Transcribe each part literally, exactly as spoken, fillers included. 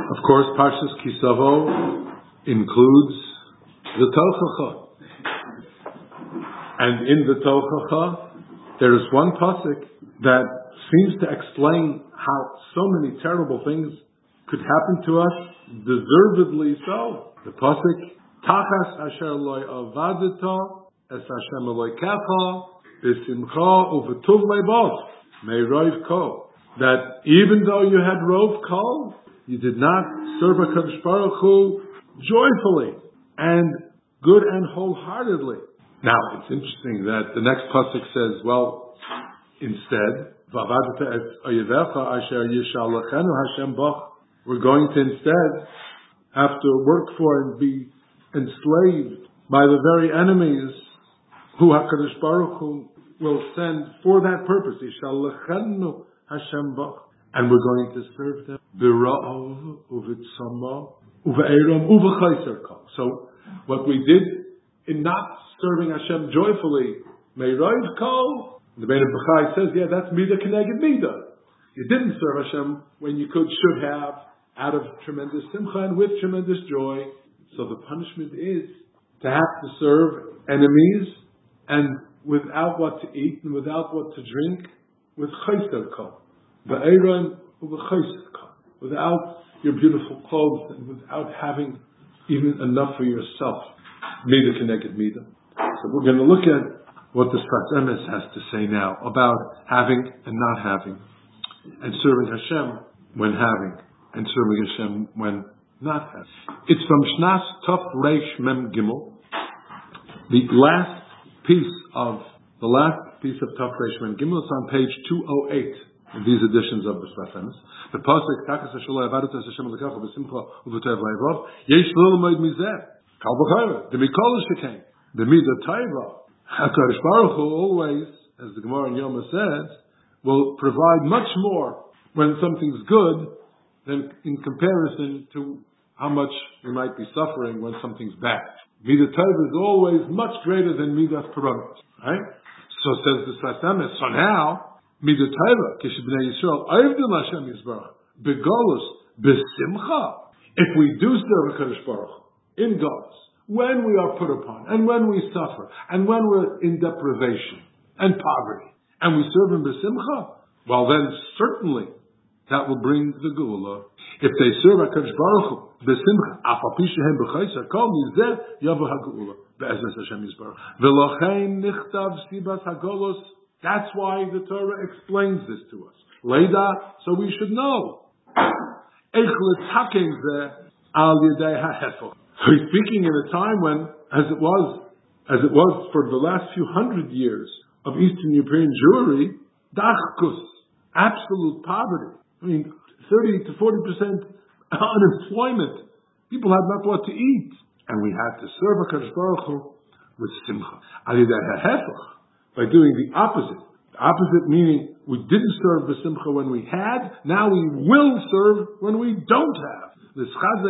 Of course, Parshas Kisavo includes the Tochacha. And in the Tochacha, there is one pasuk that seems to explain how so many terrible things could happen to us, deservedly so. The pasuk, Tachas asher loy avadita, es Hashem Elokecha, b'simcha uvetuv leibov, me'roiv kol. That even though you had rov kol, you did not serve HaKadosh Baruch Hu joyfully and good and wholeheartedly. Now, it's interesting that the next pasuk says, well, instead, V'avadta et oyevecha asher yishalachenu Hashem bach. We're going to instead have to work for and be enslaved by the very enemies who HaKadosh Baruch Hu will send for that purpose. Yishalachenu Hashem bach. And we're going to serve them. B'ra'ov uvitzama uve'eram uvechayser kol. So, what we did in not serving Hashem joyfully, me'roiv kol, the Bein Bachai says, yeah, that's midah keneged midah. You didn't serve Hashem when you could, should have, out of tremendous simcha and with tremendous joy. So the punishment is to have to serve enemies and without what to eat and without what to drink, with chayser kol. Ba'eram uvechayser kol. Without your beautiful clothes and without having even enough for yourself. Midah keneged midah. So we're going to look at what the Sfas Emes has to say now about having and not having, and serving Hashem when having, and serving Hashem when not having. It's from Shnas Tov Reish Mem Gimel, the last piece of the last piece of Tov Reish Mem Gimel. It's on page two oh eight in these editions of the Sfas Emes. The pasuk Takas Hashem Avadot Hashem Elokecha B'Simcha U'V'Toev Le'Vov Yesh L'Lomod Mizeh Kal V'Chayra the Mikol Shekain the Midah Taiva. HaKadosh Baruch Hu always, as the Gemara in Yoma says, will provide much more when something's good than in comparison to how much we might be suffering when something's bad. Midah Taiva is always much greater than Midah Paranos. Right? So says the Sfas Emes. So now, Midah Taiva, Kish B'nai Yisrael, Ayvdil Hashem Yisbarach, Begolus, B'Simcha. If we do serve HaKadosh Baruch Hu in Golus, when we are put upon, and when we suffer, and when we're in deprivation and poverty, and we serve Him b'simcha, well then certainly that will bring the geula. If they serve HaKadosh Baruch Hu b'simcha, af al pi shehem b'chayser kol mizeh yavo ha'geula be'ezras Hashem Yisbarach. V'lochein nichtav sibas hagolos. That's why the Torah explains this to us. Leida, so we should know. Eich l'tzaken zeh al yedei ha'hefel. He's speaking in a time when, as it was, as it was for the last few hundred years of Eastern European Jewry, dachkus, absolute poverty. I mean, thirty to forty percent unemployment. People had not what to eat, and we had to serve HaKadosh Baruch Hu with simcha. By doing the opposite. The opposite meaning we didn't serve the simcha when we had. Now we will serve when we don't have. So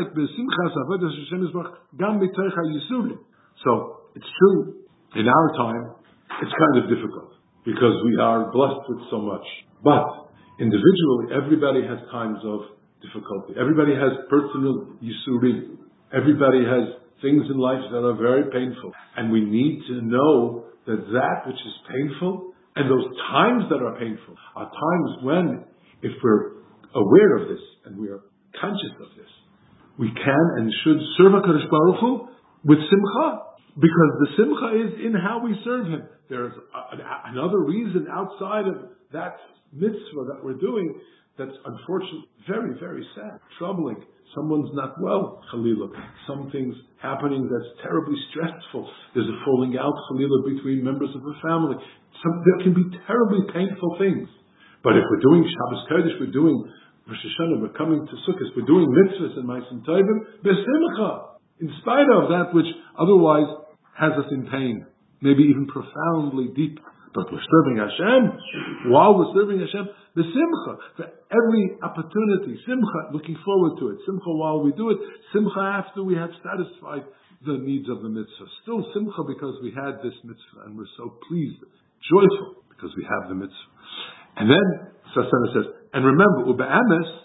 it's true, in our time, it's kind of difficult because we are blessed with so much. But individually, everybody has times of difficulty. Everybody has personal yisurim. Everybody has things in life that are very painful. And we need to know that that which is painful and those times that are painful are times when, if we're aware of this and we are conscious of this, we can and should serve HaKadosh Baruch Hu with simcha, because the simcha is in how we serve Him. There's a, a, another reason outside of that mitzvah that we're doing that's unfortunately very, very sad, troubling. Someone's not well, Chalila. Something's happening that's terribly stressful. There's a falling out, Chalila, between members of a family. Some, there can be terribly painful things. But if we're doing Shabbos Kodesh, we're doing Rosh Hashanah, we're coming to Sukkot, we're doing mitzvahs and Ma'asim Tovim, b'simcha, in spite of that which otherwise has us in pain, maybe even profoundly deep. But we're serving Hashem. While we're serving Hashem, b'simcha, for every opportunity, simcha, looking forward to it, simcha while we do it, simcha after we have satisfied the needs of the mitzvah. Still simcha because we had this mitzvah and we're so pleased, joyful because we have the mitzvah. And then Sasana says, and remember, ube'emes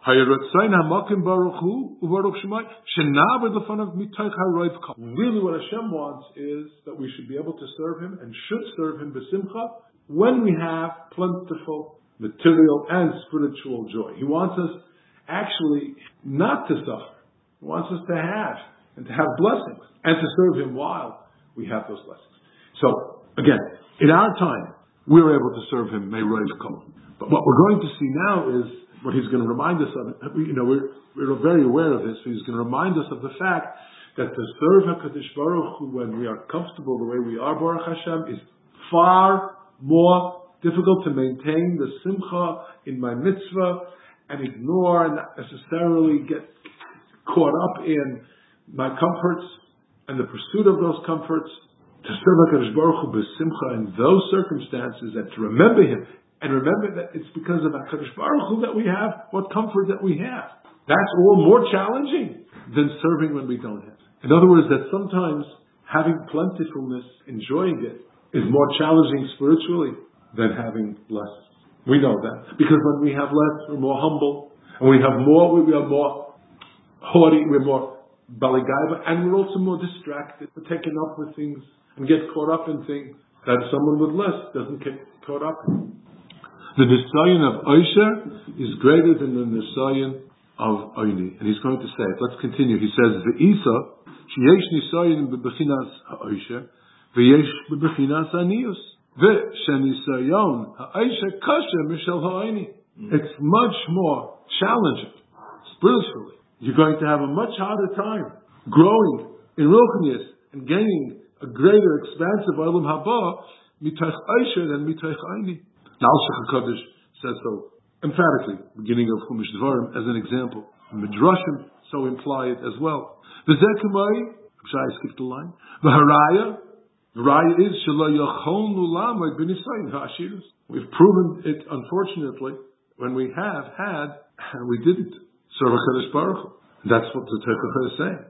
Really what Hashem wants is that we should be able to serve Him and should serve Him b'simcha when we have plentiful material and spiritual joy. He wants us actually not to suffer. He wants us to have and to have blessings and to serve Him while we have those blessings. So, again, in our time, we're able to serve Him, May Roiv Kol. But what we're going to see now is what He's going to remind us of. You know, we're, we're very aware of this. So He's going to remind us of the fact that to serve HaKadosh Baruch Hu when we are comfortable the way we are, Baruch Hashem, is far more difficult to maintain the simcha in my mitzvah and ignore and not necessarily get caught up in my comforts and the pursuit of those comforts. To serve HaKadosh Baruch Hu b'simcha in those circumstances and to remember Him and remember that it's because of HaKadosh Baruch Hu that we have what comfort that we have. That's all more challenging than serving when we don't have. In other words, that sometimes having plentifulness, enjoying it, is more challenging spiritually than having less. We know that. Because when we have less, we're more humble. And we have more, we are more haughty, we're more baligaiva, and we're also more distracted. We're taken up with things and get caught up in things that someone with less doesn't get caught up in. The nisayon of Osher is greater than the nisayon of Oini. And he's going to say it. Let's continue. He says, Ve'isa, sheyesh nisayon bebechinas ha'osher, ve'yesh bebechinas ha'nius. Ve'shenisayon ha'osher kasher mishel ha'oini. It's much more challenging spiritually. You're going to have a much harder time growing in ruchnius and gaining a greater expanse of Olam Haba mitoch Osher than mitoch Oini. Now, HaKadosh says so emphatically, beginning of Chumash Devarim, as an example. Midrashim so imply it as well. V'zekumai, I skipped the line. V'haraya, the raya is shelo yacholnu lamod b'nisayon ha'ashirus. We've proven it, unfortunately, when we have had and we didn't serve HaKadosh Baruch Hu. That's what the Teichah is saying.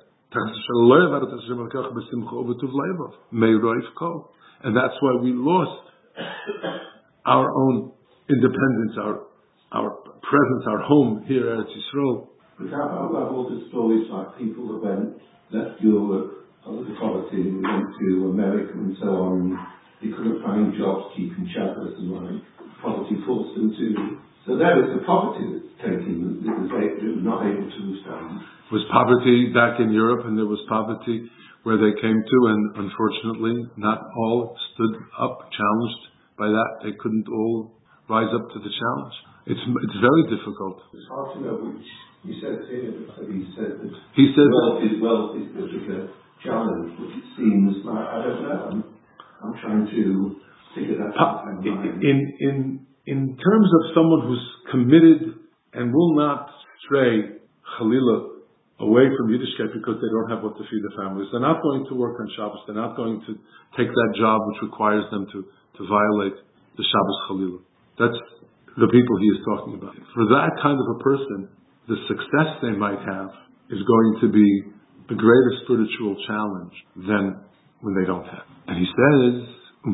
And that's why we lost our own independence, our our presence, our home here at Yisrael. We have all the stories like people that went, left Europe, under the poverty, and went to America and so on. They couldn't find jobs keeping Shabbos and like poverty forced them to. So there was the poverty that's taking, that was, that was not able to withstand. Was poverty back in Europe, and there was poverty where they came to, and unfortunately, not all stood up, challenged by that. They couldn't all rise up to the challenge. It's it's very difficult. It's hard to know which. He said here that he said that he said wealth is wealth is the bigger challenge, but it seems like I don't know. I'm, I'm trying to figure that out. In in in terms of someone who's committed and will not stray, Chalila, away from Yiddishkeit because they don't have what to feed their families. They're not going to work on Shabbos. They're not going to take that job which requires them to, to violate the Shabbos Chalila. That's the people he is talking about. For that kind of a person, the success they might have is going to be a greater spiritual challenge than when they don't have. And he says,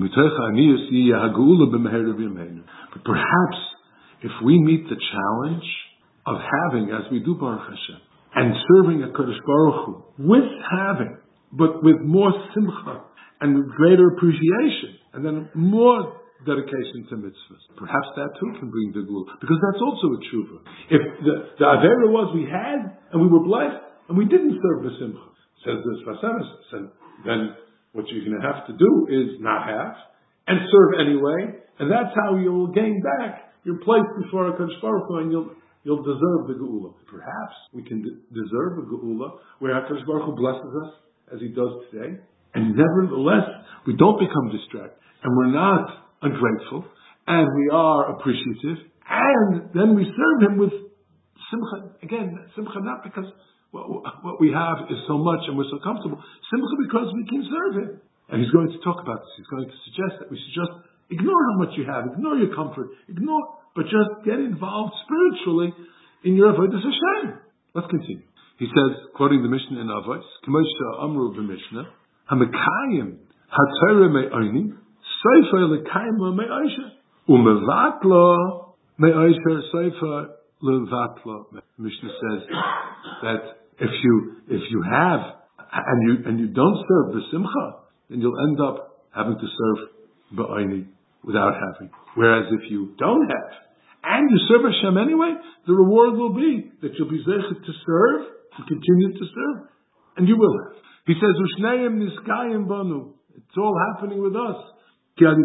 but perhaps if we meet the challenge of having, as we do Baruch Hashem, and serving a Kadosh Baruch Hu, with having, but with more simcha and with greater appreciation, and then more dedication to mitzvahs. Perhaps that too can bring the gul, because that's also a tshuva. If the, the avera was we had, and we were blessed, and we didn't serve the simcha, says the Sfas Emes, then what you're going to have to do is not have, and serve anyway, and that's how you will gain back your place before a Kadosh Baruch Hu, and you'll You'll deserve the geula. Perhaps we can de- deserve a geula where HaKadosh Baruch Hu blesses us as He does today, and nevertheless we don't become distracted, and we're not ungrateful, and we are appreciative, and then we serve Him with simcha. Again, simcha not because what, what we have is so much and we're so comfortable. Simcha because we can serve Him. And He's going to talk about this. He's going to suggest that we should just ignore how much you have, ignore your comfort, ignore. But just get involved spiritually in your avodas Hashem. Let's continue. He says, quoting the Mishnah in Avos, "K'moshe Amru b'Mishnah, Hamekayim haTorah me'oini, Sofer lekayim me'osher, umevatlo me'osher Sofer levatla. Mishnah says that if you if you have and you and you don't serve b'simcha, then you'll end up having to serve ba'ayni without having. Whereas if you don't have and you serve Hashem anyway, the reward will be that you'll be zeichet to serve, to continue to serve, and you will have. He says, "Ushneim niskayim banu." It's all happening with us. That's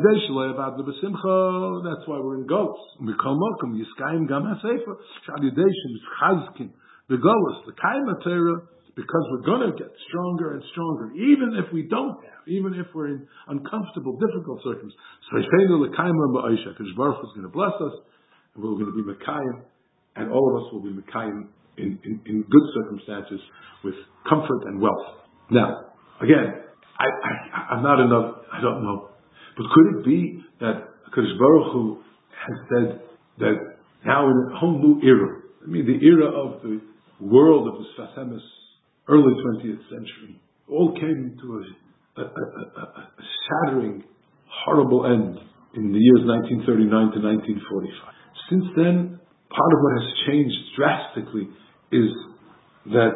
why we're in goats. The because we're going to get stronger and stronger, even if we don't have, even if we're in uncomfortable, difficult circumstances. So Kadosh Baruch Hu is going to bless us, and we're going to be Mekayim, and all of us will be Mekayim in, in, in good circumstances with comfort and wealth. Now, again, I, I, I'm not enough, I don't know. But could it be that Kadosh Baruch Hu has said that now in a whole new era, I mean the era of the world of the Sfas Emes, early twentieth century, all came to a, a, a, a shattering, horrible end in the years nineteen thirty-nine to nineteen forty-five. Since then, part of what has changed drastically is that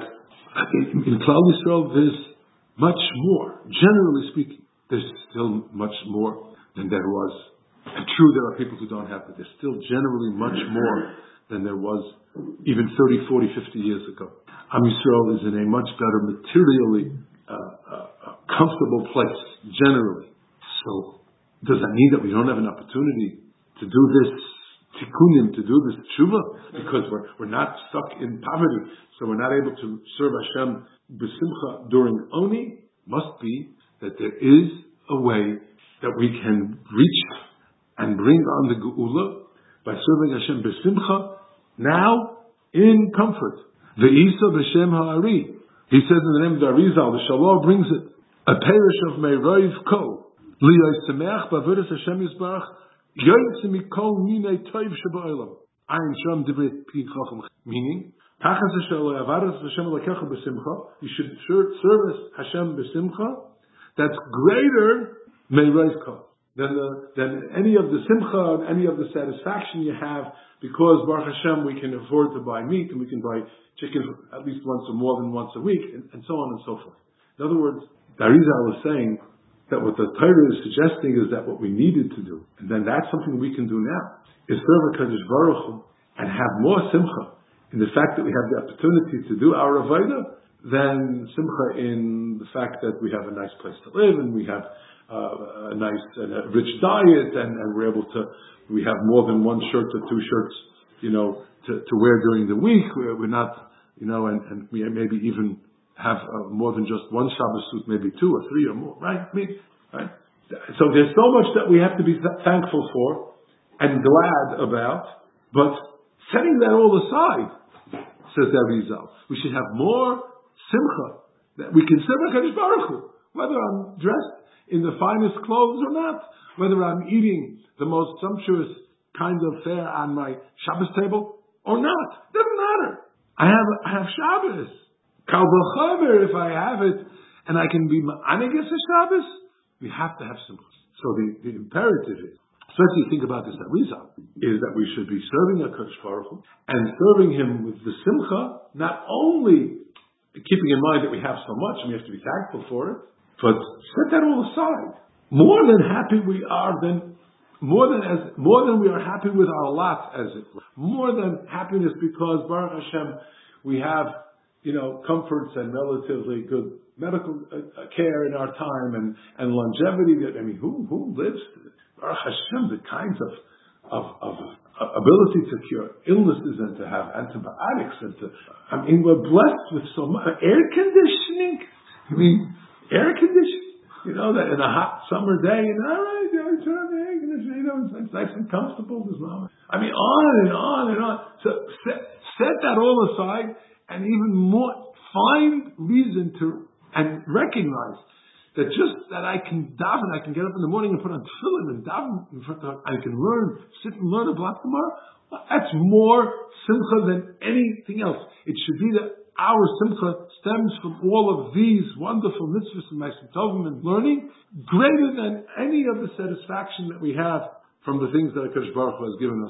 in, in Klal Yisrael there's much more, generally speaking. There's still much more than there was. And true, there are people who don't have, but there's still generally much more than there was even thirty, forty, fifty years ago. Am Yisrael is in a much better materially uh, uh, comfortable place, generally. So, does that mean that we don't have an opportunity to do this tikkunim, to do this tshuva? Because we're, we're not stuck in poverty, so we're not able to serve Hashem b'simcha during Oni? Must be that there is a way that we can reach and bring on the Geula by serving Hashem b'simcha now in comfort. Ve'isa b'shem ha'ari. He says in the name of the Arizal, the Shalom brings it. A parish of Meirayv Ko. Liyoi semeach b'avodas Hashem Yisbarach. Yoytze mikol minei toiv sheba'olam. Ayin sham divrei pi chacham. Meaning, Tachas Hashem avadas Hashem alakecha b'simcha. You should service Hashem b'simcha. That's greater meirayvka than the, than any of the simcha, any of the satisfaction you have, because Baruch Hashem we can afford to buy meat and we can buy chicken at least once or more than once a week, and, and so on and so forth. In other words, the Arizal was saying that what the Torah is suggesting is that what we needed to do, and then that's something we can do now, is serve Kadosh Baruch Hu and have more simcha in the fact that we have the opportunity to do our avodah than simcha in the fact that we have a nice place to live and we have uh, a nice and a rich diet and, and we're able to, we have more than one shirt or two shirts, you know, to, to wear during the week. We're, we're not, you know, and, and we maybe even have uh, more than just one Shabbos suit, maybe two or three or more, right? I mean, right? So there's so much that we have to be th- thankful for and glad about, but setting that all aside, says the Arizal, we should have more simcha, that we can serve HaKadosh Baruch Hu, whether I'm dressed in the finest clothes or not, whether I'm eating the most sumptuous kind of fare on my Shabbos table or not. Doesn't matter. I have I have Shabbos. Kal v'chomer, if I have it, and I can be ma'anigas a Shabbos, we have to have simcha. So the, the imperative is, especially think about this Arizal, is that we should be serving HaKadosh Baruch Hu and serving Him with the simcha, not only keeping in mind that we have so much and we have to be thankful for it, but set that all aside. More than happy we are than more than as more than we are happy with our lot, as it were. More than happiness because Baruch Hashem we have, you know, comforts and relatively good medical uh, care in our time and, and longevity. That I mean, who who lives Baruch Hashem the kinds of of of ability to cure illnesses and to have antibiotics and to, I mean, we're blessed with so much air conditioning. I mean, air conditioning. You know that in a hot summer day, you know, all right, I turn on the air conditioning. You know, it's, it's nice and comfortable. There's no, I mean, on and on and on. So set, set that all aside, and even more, find reason to and recognize that just that I can daven, I can get up in the morning and put on tefillin and daven in front of, I can learn, sit and learn a block tomorrow. That's more simcha than anything else. It should be that our simcha stems from all of these wonderful mitzvahs and ma'asim tovim and learning, greater than any of the satisfaction that we have from the things that HaKadosh Baruch Hu has given us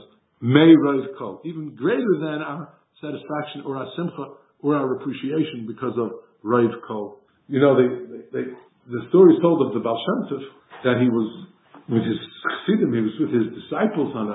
may Rav Kol, even greater than our satisfaction or our simcha or our appreciation because of Rav Kol. You know, they, they, they, the story is told of the Baal Shem Tov that he was with his chassidim, he was with his disciples on a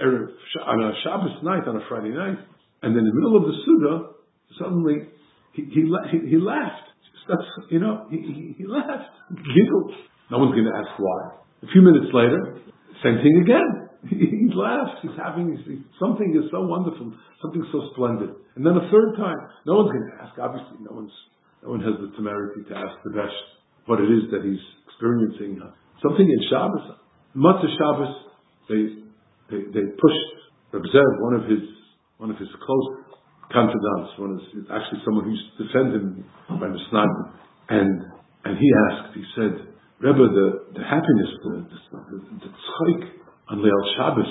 on a Shabbos night, on a Friday night, and in the middle of the Suda, suddenly he he, he, he laughed. That's, you know, he, he, he laughed, giggled. No one's going to ask why. A few minutes later, same thing again. He, he laughs. He's having he's, something is so wonderful, something so splendid. And then a third time, no one's going to ask. Obviously, no one's no one has the temerity to ask the Besh what it is that he's experiencing. Something in Shabbos, Matzah Shabbos, they they, they pushed Reb Zev, one of his one of his close confidants, one of his, actually someone who used to defend him by the snag, and and he asked, he said, Rebbe, the, the happiness, the the, the tzchok on Leil Shabbos,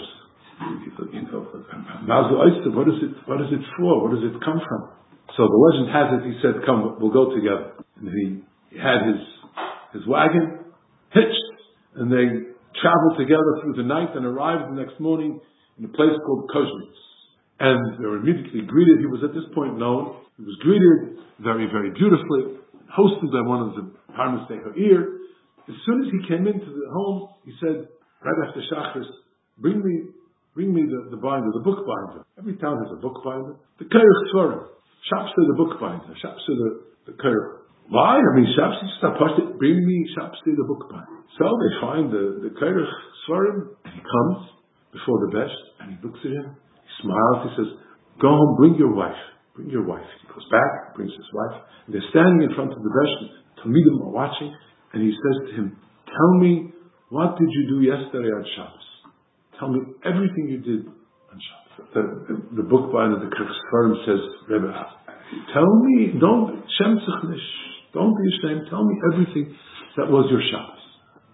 you know, Mazel Oyster, what is it? What is it for? Where does it come from? So the legend has it. He said, "Come, we'll go together." And he, he had his his wagon hitched, and they traveled together through the night and arrived the next morning in a place called Koznitz. And they were immediately greeted. He was at this point known. He was greeted very, very beautifully, hosted by one of the Parnas Ha'ir. As soon as he came into the home, he said, right after Shachris, bring me, bring me the, the binder, the book binder. Every town has a book binder. The Kerech Svarim. Shapsa the book binder. Shapsa the, the Kerech. Why? I mean, Shapsa just apart it. Bring me Shapsa the book binder. So they find the, the Kerech Svarim, and he comes before the Besh, and he looks at him. He smiles. He says, go home, bring your wife. Bring your wife. He goes back, brings his wife, and they're standing in front of the Besh. Talmidim are watching. And he says to him, tell me, what did you do yesterday on Shabbos? Tell me everything you did on Shabbos. The, the, the book by the Kerech Svarim says, Rebbe, tell me, don't, Shem Tzachnish, don't be ashamed, tell me everything that was your Shabbos.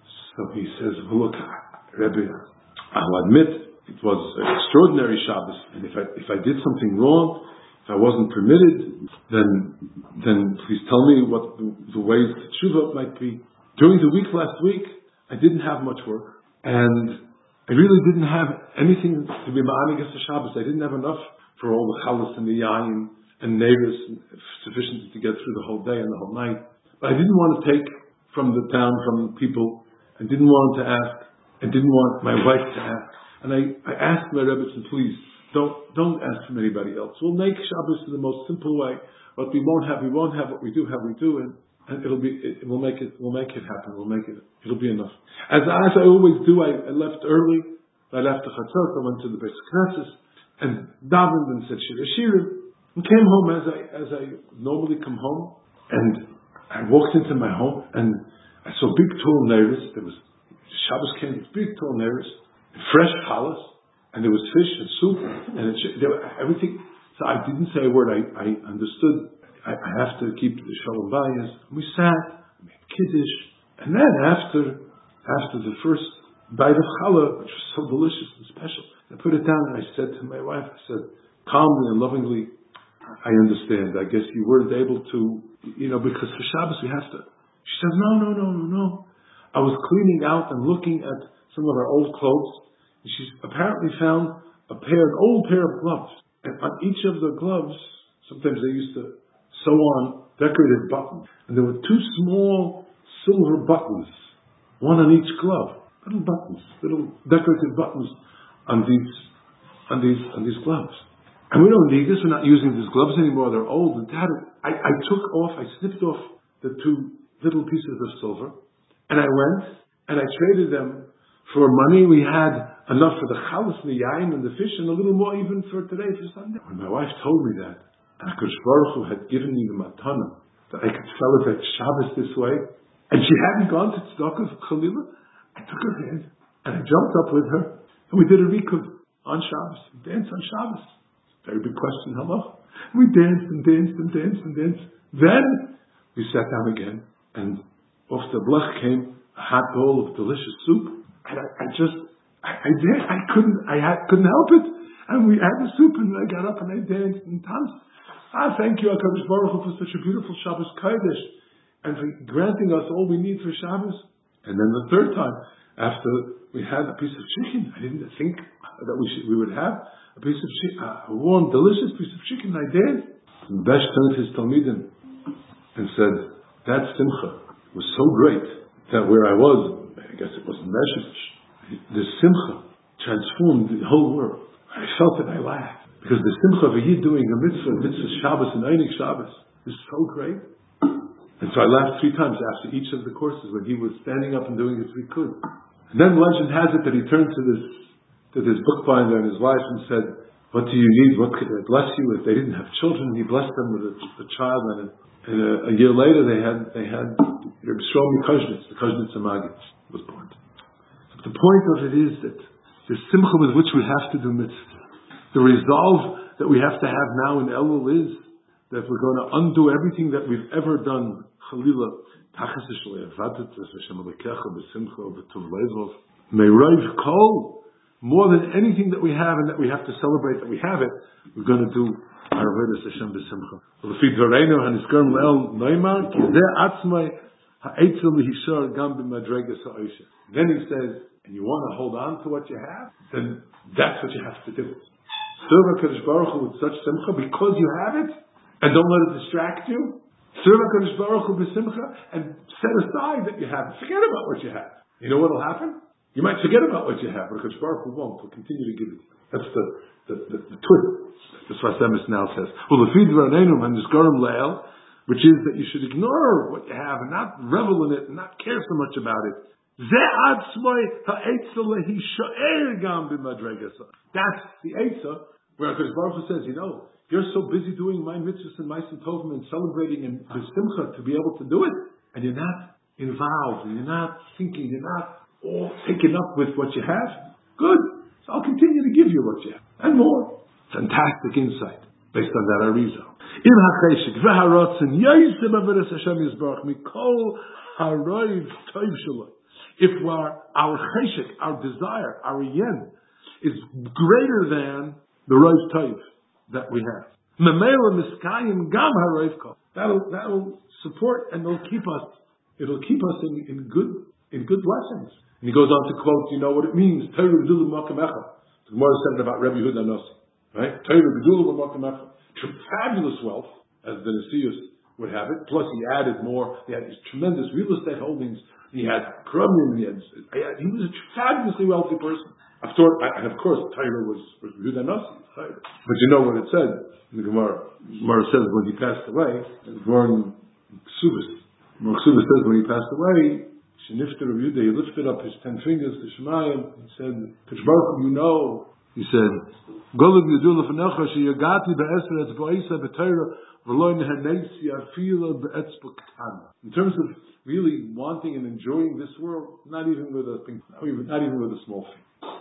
So he says, well, look, Rebbe, I'll admit, it was an extraordinary Shabbos, and if I, if I did something wrong, if I wasn't permitted, then, then please tell me what the, the ways that tshuva might be. During the week last week, I didn't have much work, and I really didn't have anything to be ma'anig as a Shabbos. I didn't have enough for all the chalas and the yayin and neighbors sufficient to get through the whole day and the whole night. But I didn't want to take from the town, from the people, and didn't want to ask, and didn't want my wife to ask. And I, I asked my Rebbetzin, please, don't don't ask from anybody else. We'll make Shabbos in the most simple way. What we won't have, we won't have. What we do have, we do. And And it'll be, it, we'll make it, we'll make it happen. We'll make it, it'll be enough. As, as I always do, I, I left early. I left the Chatzot, I went to the Beis Knesset, and davened and said Shir Shirim, and came home as I, as I normally come home. And I walked into my home, and I saw big tall neighbors. There was, Shabbos came with big tall neighbors, fresh challahs, and there was fish and soup, and it, there were, everything. So I didn't say a word. I, I understood. I, I have to keep the Shalom Bayis. We sat, we made Kiddush, and then after after the first bite of challah, which was so delicious and special, I put it down and I said to my wife, I said, calmly and lovingly, I understand. I guess you weren't able to, you know, because for Shabbos we have to. She says, no, no, no, no, no. I was cleaning out and looking at some of our old clothes, and she's apparently found a pair, an old pair of gloves. And on each of the gloves, sometimes they used to sew on decorative buttons. And there were two small silver buttons, one on each glove. Little buttons, little decorative buttons on these, on these, on these gloves. And we don't need this, we're not using these gloves anymore, they're old. And Dad, I, I took off, I snipped off the two little pieces of silver, and I went, and I traded them for money. We had enough for the chalas, the yayin, and the fish, and a little more even for today, for Sunday. When my wife told me that, HaKadosh Baruch Hu had given me the matana, that I could celebrate Shabbos this way, and she hadn't gone to Tzedakah for Chalila, I took her hand, and I jumped up with her, and we did a rikud on Shabbos, we danced on Shabbos. Very big question, hello? We danced and danced and danced and danced. Then, we sat down again, and off the blech came a hot bowl of delicious soup, and I, I just, I, I did, I couldn't, I had, couldn't help it, and we had the soup, and I got up and I danced and danced. Ah, thank you, HaKadosh Baruch Hu, for such a beautiful Shabbos Kodesh, and for granting us all we need for Shabbos. And then the third time, after we had a piece of chicken. I didn't think that we should, we would have a piece of chicken, a warm, delicious piece of chicken. I did. And Besh turned to his Talmidim and said, that simcha was so great that where I was, I guess it wasn't Besh, the simcha transformed the whole world. I felt it, I laughed. Because the simcha of a Yid doing a mitzvah, mitzvah Shabbos and Einik Shabbos, is so great. And so I laughed three times after each of the courses when he was standing up and doing as we could. And then legend has it that he turned to this to this bookbinder and his wife and said, what do you need? What could I bless you with? They didn't have children. He blessed them with a, a child. And, a, and a, a year later they had they had Reb Shlomi Koznitz, the Koznitz Magid was born. But the point of it is that the simcha with which we have to do mitzvah, the resolve that we have to have now in Elul is that we're going to undo everything that we've ever done. Chalila, more than anything that we have and that we have to celebrate that we have it, we're going to do our avodas Hashem b'simcha. Then he says, and you want to hold on to what you have, then that's what you have to do. Serve HaKadosh Baruch Hu with such simcha because you have it, and don't let it distract you. Serve HaKadosh Baruch Hu b'simcha, and set aside that you have it. Forget about what you have. You know what will happen? You might forget about what you have, but HaKadosh Baruch Hu won't. He'll continue to give it. That's the the, the, the twist. The Sfas Emes now says, well, the feed v'ranenum and nisgarim leil, which is that you should ignore what you have and not revel in it and not care so much about it. That's the Eitzah where HaKadosh Baruch Hu says, you know, you're so busy doing my mitzvahs and my tovim and celebrating and the simcha to be able to do it, and you're not involved, and you're not thinking, you're not all taken up with what you have. Good. So I'll continue to give you what you have and more. Fantastic insight based on that Arizal. In hacheshik v'haratzin yosem avodas Hashem yisbarach mikol haroiv toiv shaloi. If our, our cheshik, our desire, our yen, is greater than the roiv toiv that we have, memela miskayim gam haroiv kol. That'll that'll support and it'll keep us. It'll keep us in, in good in good blessings. And he goes on to quote, you know what it means. Torah gedulah b'makom echad. The Gemara said it about Rabbi Yehuda Nossi. Right? Torah gedulah b'makom echad. Fabulous wealth, as the Nesius would have it. Plus, he added more. He had these tremendous real estate holdings. He had Krumim. He had. He was a fabulously wealthy person. Of course, and of course, Torah was was Yehuda Nossi. But you know what it said in the Gemara. The Gemara says when he passed away. The Gemara in Ksubis. Ksubis says when he passed away. Shenifter of Yehuda, he lifted up his ten fingers to Shemayim. He said, "Kadosh Baruch Hu, you know." He said, "Golub Yedul Lefnecha sheyagati be'esra etzba'isa b'Torah v'lo nehanesi afila be'etzba k'tana." In terms of really wanting and enjoying this world, not even with a thing, not even, not even with a small thing.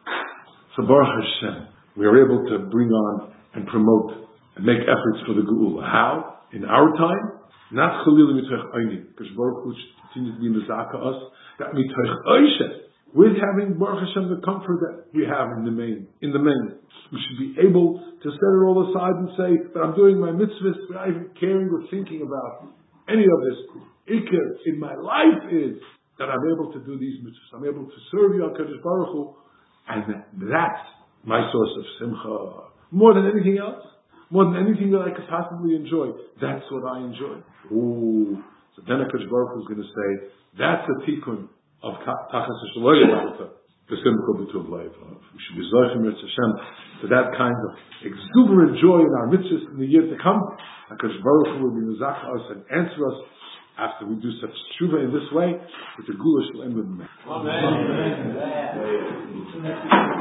So Baruch Hashem, we are able to bring on and promote and make efforts for the Geula. How? In our time, not Chalil Mitoch Eini, because Baruch Hu should continue to be Mizaka us, that Mitoch Oishet, with having Baruch Hashem the comfort that we have in the main, in the main, we should be able to set it all aside and say that I'm doing my mitzvahs without even caring or thinking about any of this. Ikar in my life is that I'm able to do these mitzvahs. I'm able to serve you, HaKadosh Baruch Hu, and that's my source of simcha. More than anything else, more than anything that I could possibly enjoy, that's what I enjoy. Ooh. So then HaKadosh Baruch Hu is going to say, that's a tikkun of Tachas Shaloy Yavata, the Simcha B'Tuv Leiv. We should be Zochim Yirtz Hashem to that kind of exuberant joy in our mitzvahs in the year to come. HaKadosh Baruch Hu will be Mezach us and answer us after we do such tshuva in this way, with the Gula Shel Em Amen. Amen.